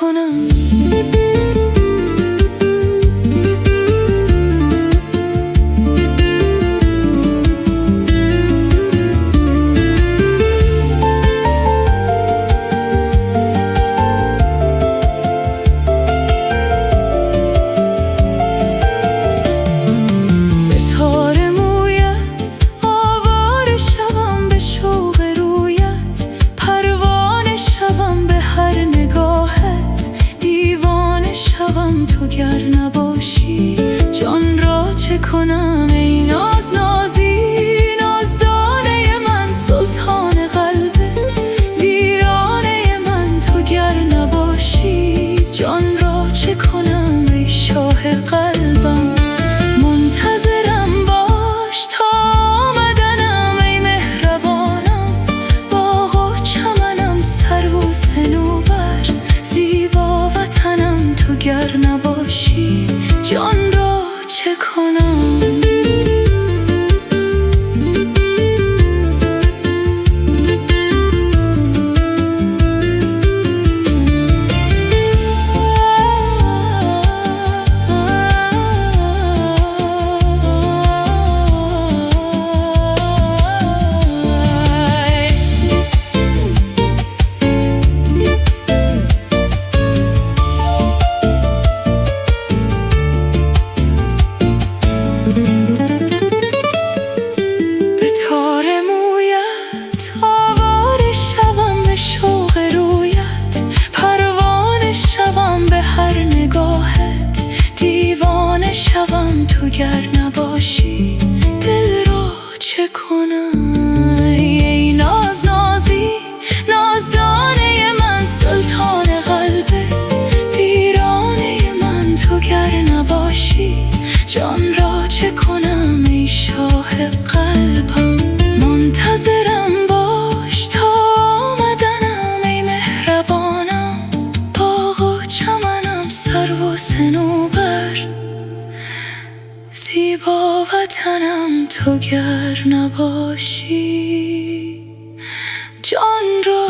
کنم؟ تو گر نباشی جان را چه کنم؟ ای ناز نازی نازدانه من، سلطان قلبت ویرانه من. تو گر نباشی جان را چه کنم؟ ای شاه قلبم منتظرم باش تا آمدنم. ای مهربانم باغ و چمنم، سرو و صنوبر زیبا وطنم. تو گر نباشی جان را چه کنم؟ به تار مویت آواره شوم، به شوق رویت پروانه شوم. به هر نگاهت دیوانه شوم. تو گر نباشی دل را چه کنم؟ ای ناز نازی نازدانه من، سلطان قلبت ویرانه من. تو گر نباشی جان را چه کنم؟ ای شاه قلبم منتظرم باش تا آمدنم. ای مهربانم باغ و چمنم، سرو و صنوبر زیبا وطنم. تو گر نباشی جان را